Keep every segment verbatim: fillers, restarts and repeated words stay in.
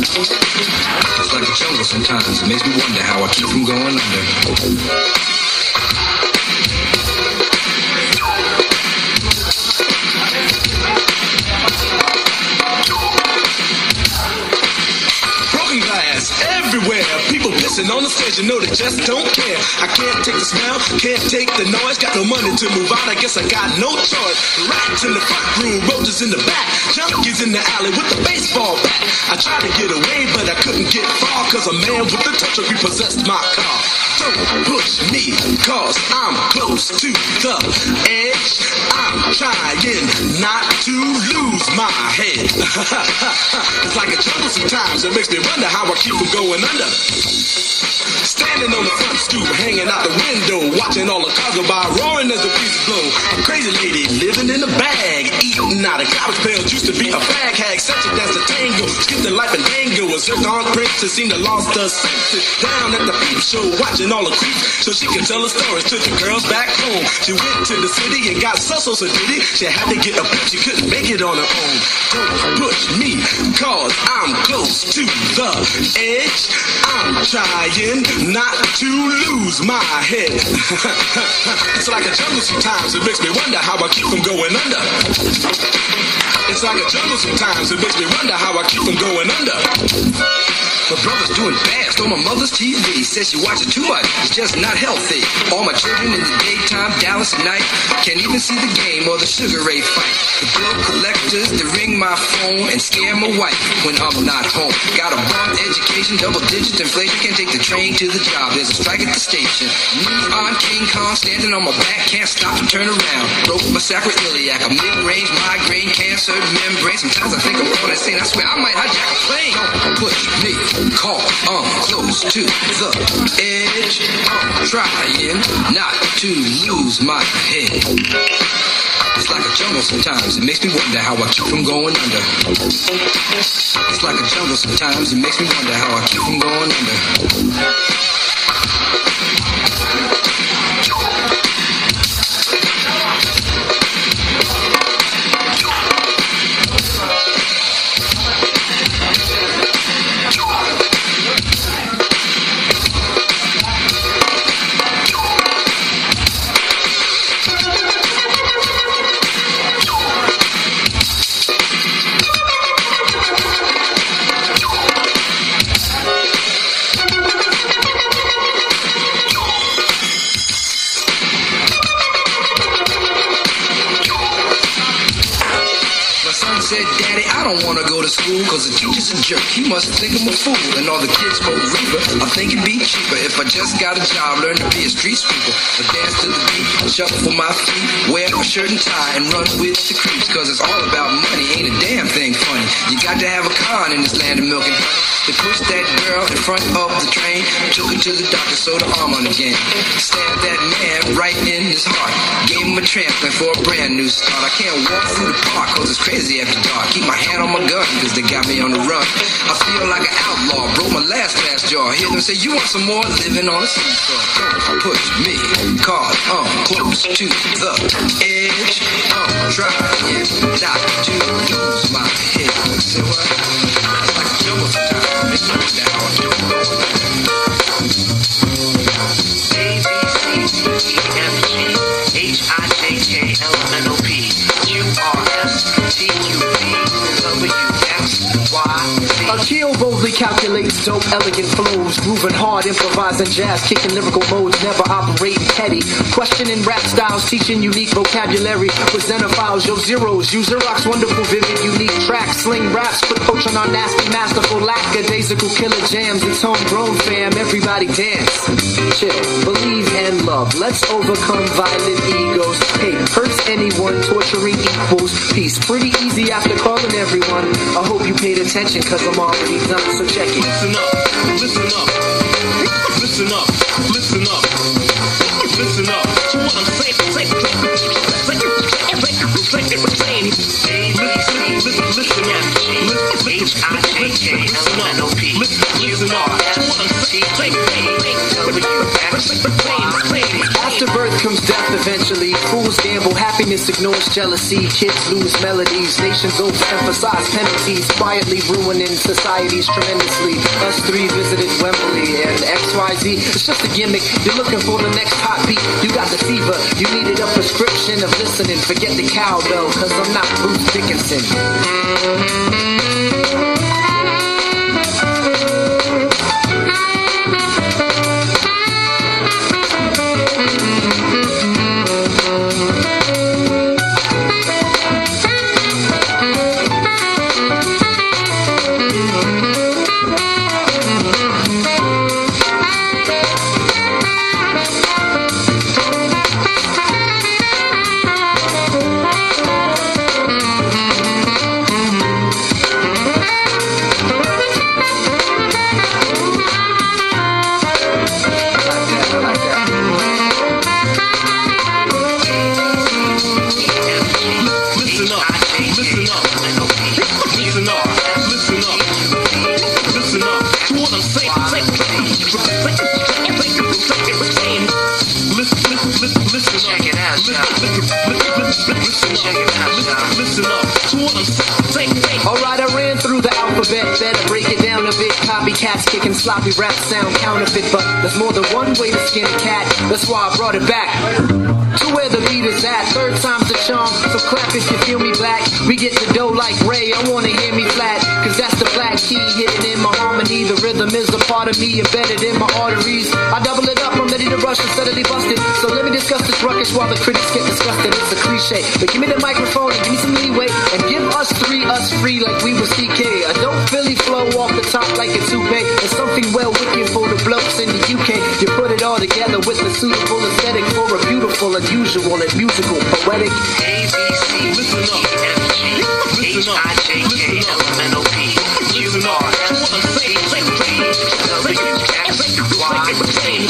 It's like a jungle sometimes. It makes me wonder how I keep from going under. Everywhere, people pissing on the stage, you know they just don't care. I can't take the smell, can't take the noise. Got no money to move out, I guess I got no choice. Rats in the front room, roaches in the back, junkies in the alley with the baseball bat. I tried to get away, but I couldn't get far, cause a man with a tow truck repossessed my car. Don't push me, cause I'm close to the edge. I'm trying not to lose my head. It's like a jungle sometimes, it makes me wonder how I keep from going under. Standing on the front stoop, hanging out the window, watching all the cars go by, roaring as the breeze blow. A crazy lady living in a bag, eating out of garbage pails, used to be a fag hag, such a dance to tango, skipped the life and dango, a zircon princess seemed to lost her senses. Down at the peep show, watching all the creeps, so she could tell her stories to the girls back home. She went to the city and got so so so diddy, she had to get a pimp, she couldn't make it on her own. Don't push me, cause I'm close to the edge. I'm trying not to lose my head. It's like a jungle sometimes, it makes me wonder how I keep from going under. It's like a jungle sometimes, it makes me wonder how I keep from going under. My brother's doing bad, stole my mother's T V. Says she watches too much, it's just not healthy. All my children in the daytime, Dallas at night. Can't even see the game or the Sugar Ray fight. The bill collectors, they ring my phone and scare my wife when I'm not home. Got a bum education, double digit inflation. Can't take the train to the job, there's a strike at the station. Me on King Kong, standing on my back, can't stop to turn around. Broke my sacroiliac, a mid-range migraine, cancer membrane. Sometimes I think I'm going insane, I swear I might hijack a plane. Don't push me, call, I'm close to the edge. I'm trying not to lose my head. It's like a jungle sometimes, it makes me wonder how I keep from going under. It's like a jungle sometimes, it makes me wonder how I keep from going under. Cause the teacher's a jerk, he must think I'm a fool. And all the kids smoke reefer, I think it'd be cheaper if I just got a job, learn to be a street sweeper. I dance to the beat, shuffle my feet, wear a shirt and tie, and run with the creeps. Cause it's all about money, ain't a damn thing funny. You got to have a con in this land of milk and honey. They pushed that girl in front of the train, took her to the doctor, sewed her arm on again. Stabbed that man right in his heart, gave him a transplant for a brand new start. I can't walk through the park cause it's crazy after dark. Keep my hand on my gun cause they got me on the run. I feel like an outlaw, broke my last glass jaw. Hear them say, you want some more? Living on a seesaw. Don't push me, cause I'm close to the edge. I'm trying not to lose my head. Say what? It's like a jungle sometimes. It's not that hard to go. A, B, C, D, E, F, G, H, I, J, K, L, M, N, O, P, Q, R, S, T, U, V, W, X, Y, Z. Akil boldly calculates dope, elegant flows, grooving hard, improvising jazz, kicking lyrical modes, never operating petty, questioning rap styles, teaching unique vocabulary, presenter files, yo zeros, user rocks, wonderful, vivid, unique tracks, sling raps, put coach on our nasty, masterful, lackadaisical killer jams. It's homegrown fam, everybody dance, chill, believe and love. Let's overcome violent egos. Hey, hurts anyone, torturing equals peace. Pretty easy after calling everyone. I hope you paid attention, cause I'm already done, so check it. Listen up, listen up, listen up, listen up, listen up to what I'm saying. Listen up, H I J K L M N O P Listen up to what I'm saying. After birth comes death, the eventually. Fools gamble, happiness ignores jealousy. Kids lose melodies, nations overemphasize penalties, quietly ruining societies tremendously. Us three visited Wembley and X Y Z. It's just a gimmick. You're looking for the next hot beat. You got the fever. You needed a prescription of listening. Forget the cowbell, cause I'm not Bruce Dickinson. Alright, I ran through the alphabet, better break it down a bit. Copycats kicking sloppy rap sound counterfeit, but there's more than one way to skin a cat. That's why I brought it back to where the beat is at. Third time's the charm, so clap if you feel me black. We get the dough like Ray, I wanna hear me flat, cause that's the black key hidden in my harmony. The rhythm is a part of me, embedded in my arteries. I double it up, I'm ready to rush instead of busted. So let me discuss this ruckus while the critics get disgusted. It's a cliche, but give me the microphone and give me some leeway, and give us three us free like we were C K. A dope Philly flow off the top like a toupee. It's something well wicked for the blokes in the U K. You put it all together with the suitable aesthetic for a beautiful, unusual, and musical, poetic A, B, C, D, E, F, G, H, I, J, K, L, M, N, O, P, Q, R, S, T, U, V, W, X, Y, Z.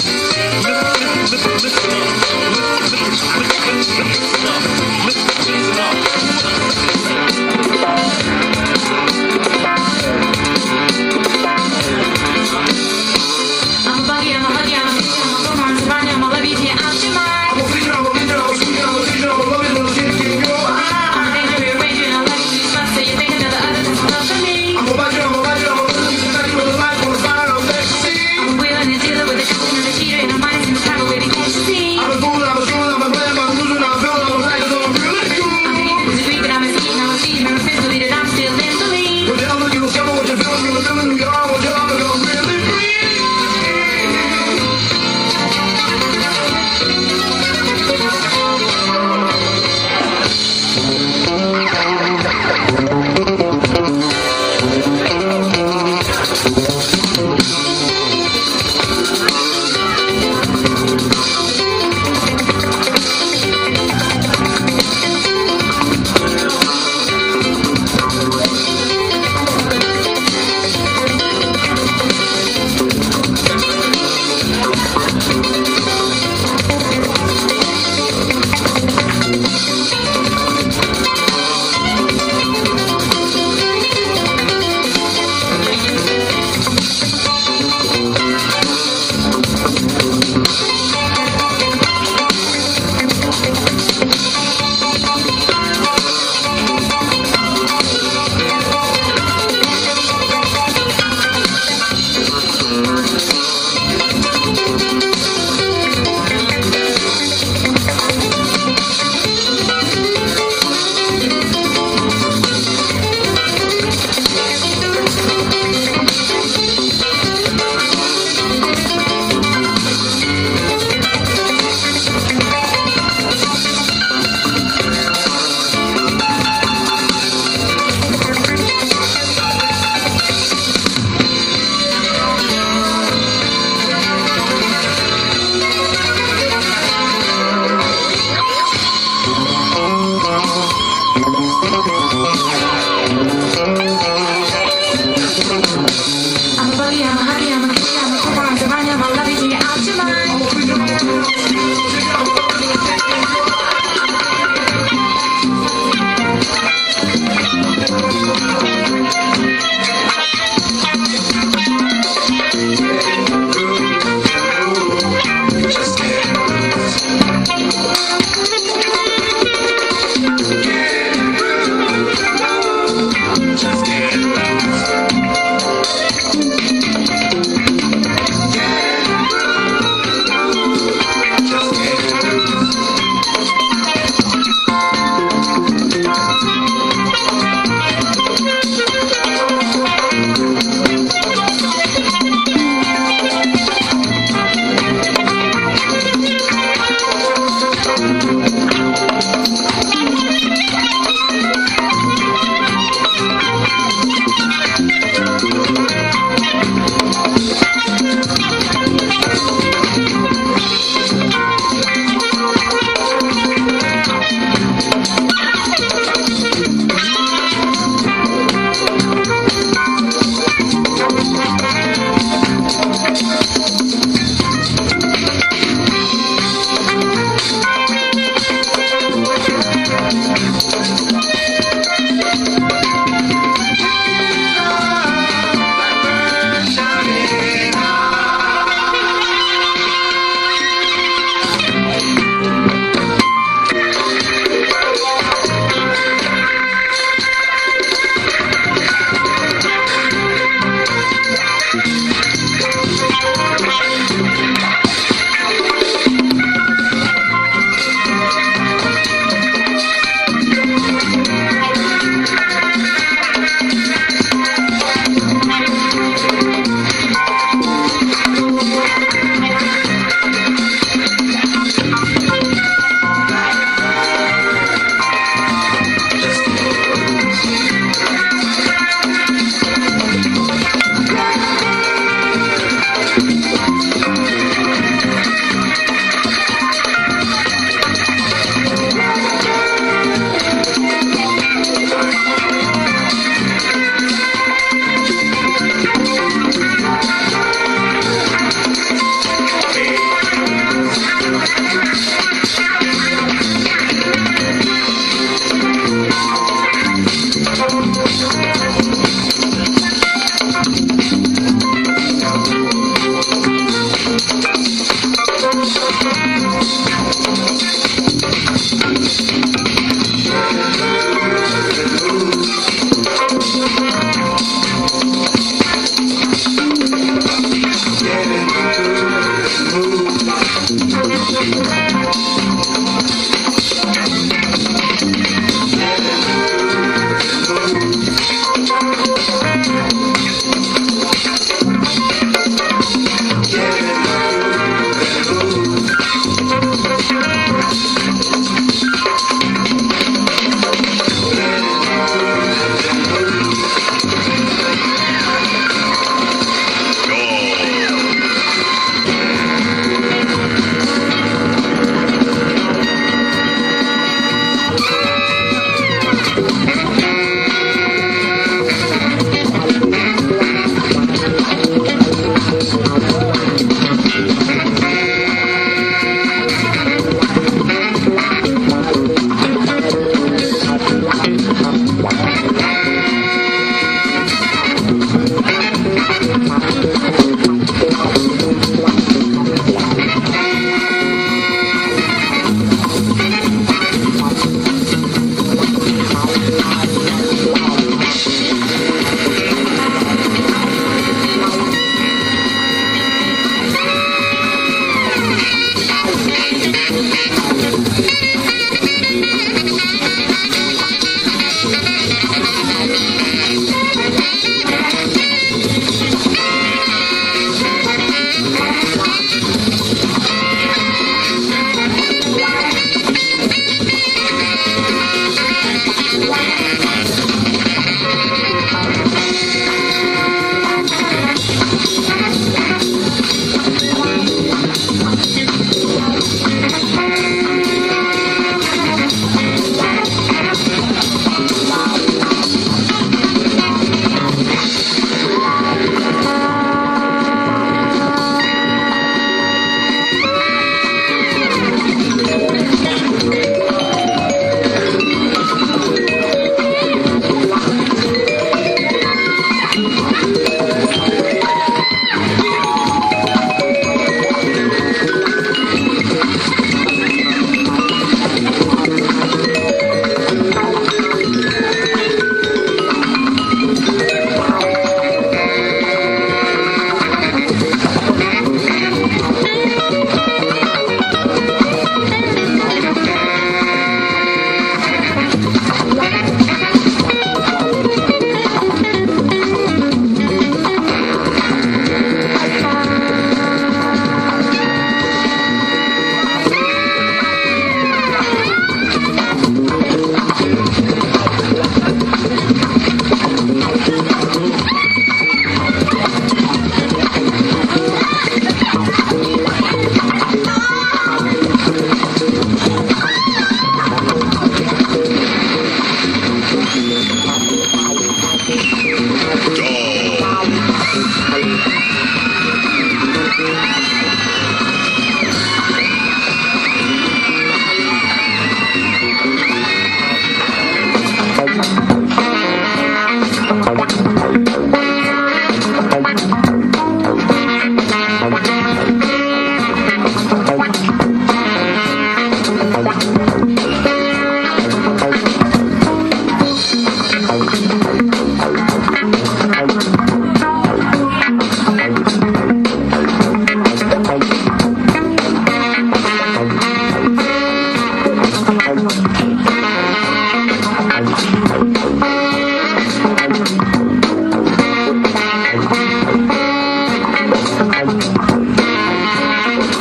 Say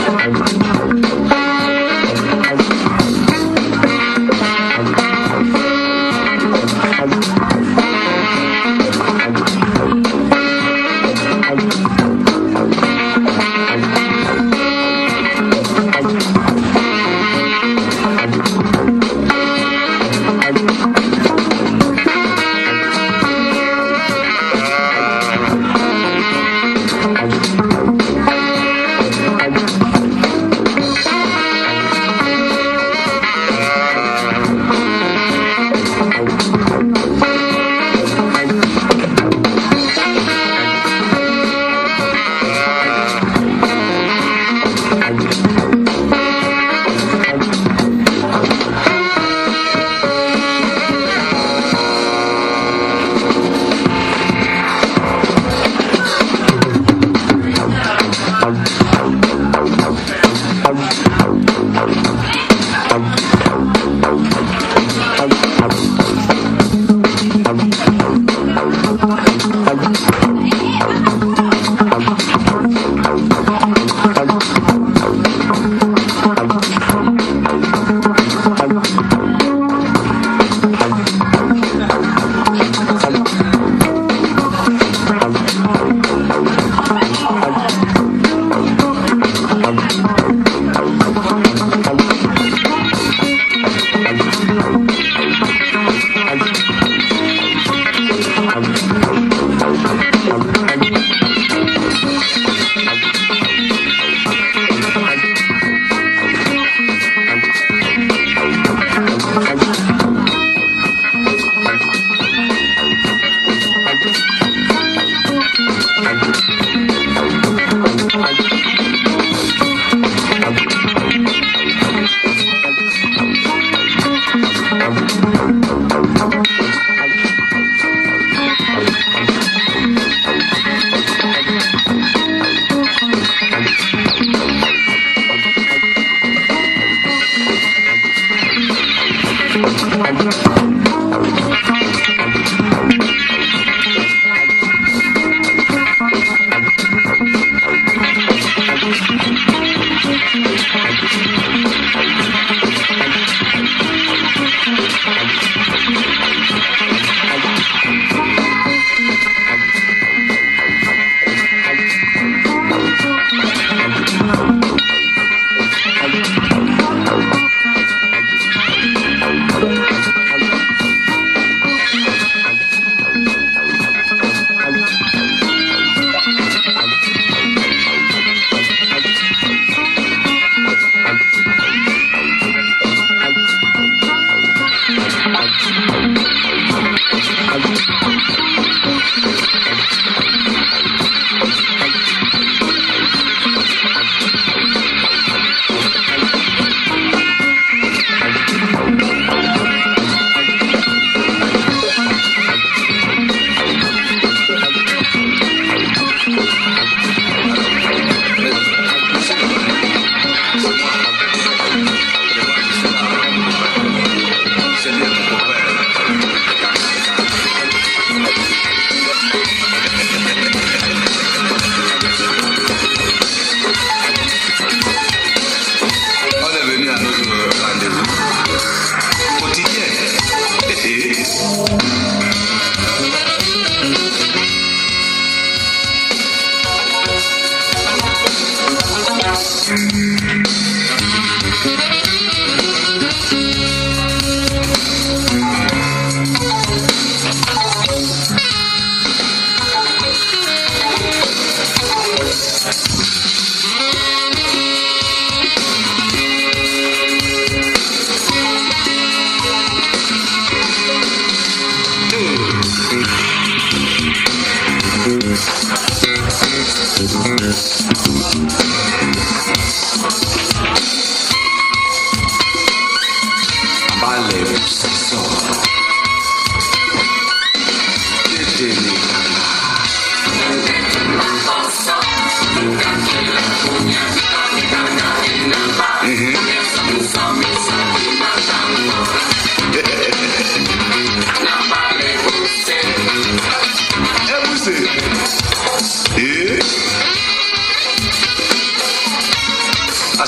Thank you.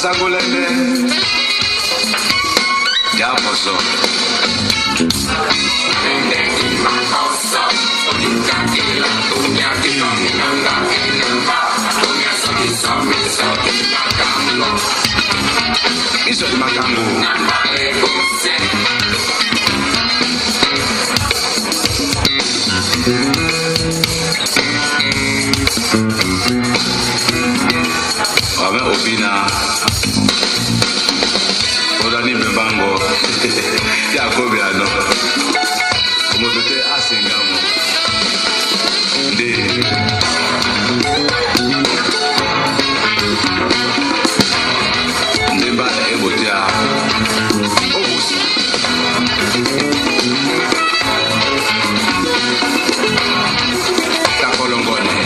Masagulene. Yaposo. Iso di makangu. Ame obina. Oda ni mbango. Ya kobi ano. Omotote asengamu. Nde. Ndemba ebotia. Obusi. Takolongone.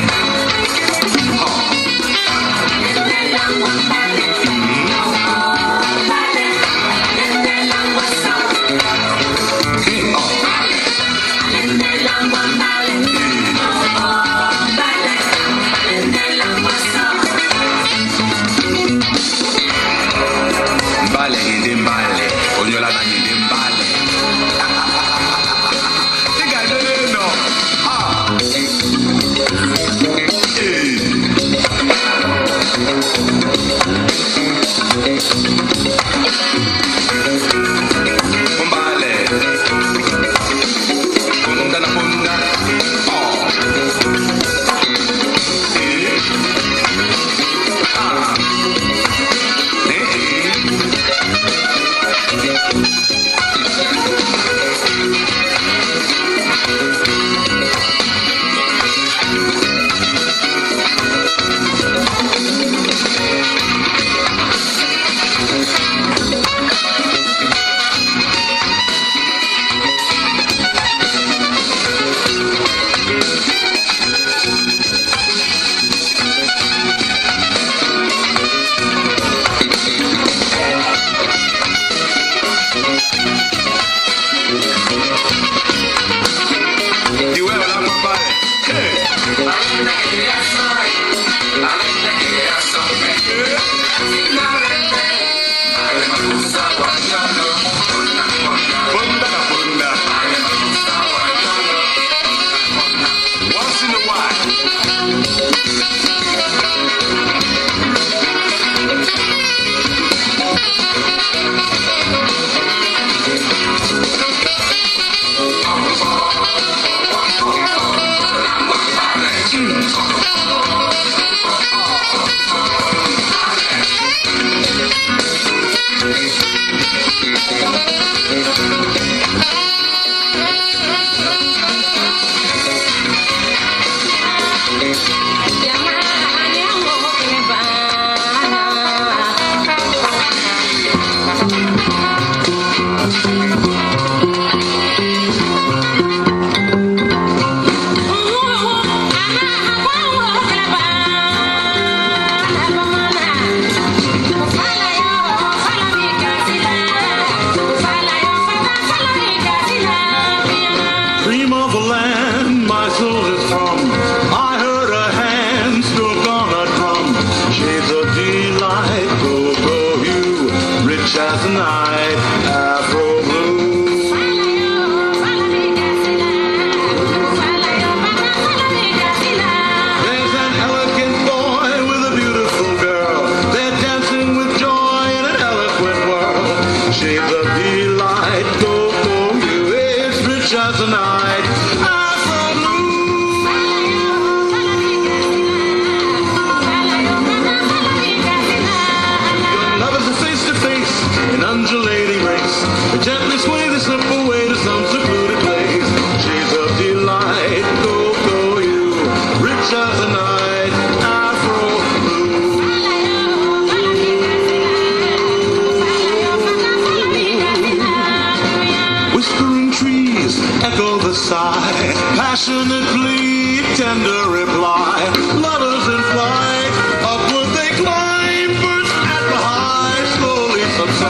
Passionately tender reply, lovers in flight, upward they climb, first at the high, slowly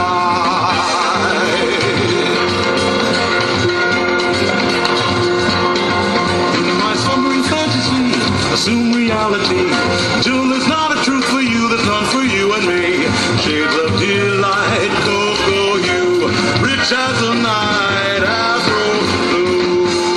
subside. In my slumbering fantasy, assume reality, till there's not a truth for you, there's none for you and me. shades of delight, cocoa hue, rich as the night, afro blue.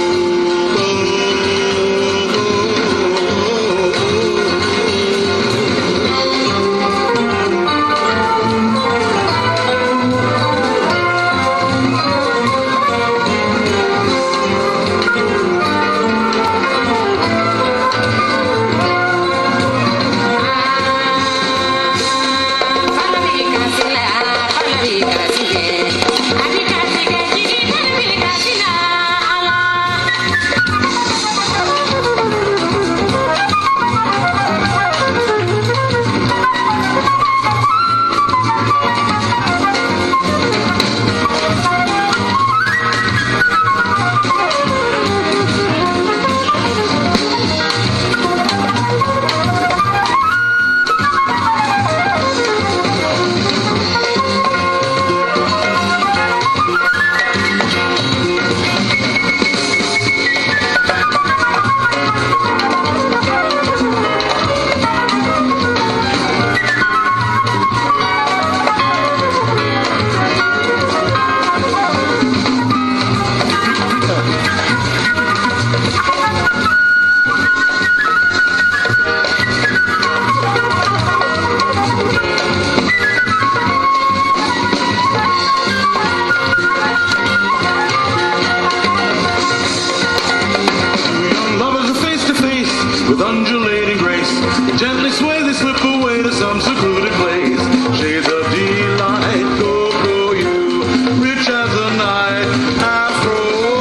With undulating grace, gently sway, they slip away to some secluded place. Shades of delight, cocoa hue, rich as the night, afro.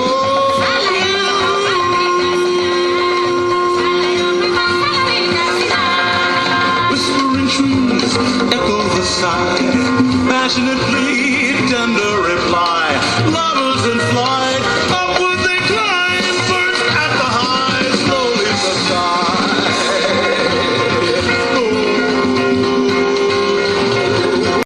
Whispering trees echo the sigh, passionately tender reply. Lovers in flight.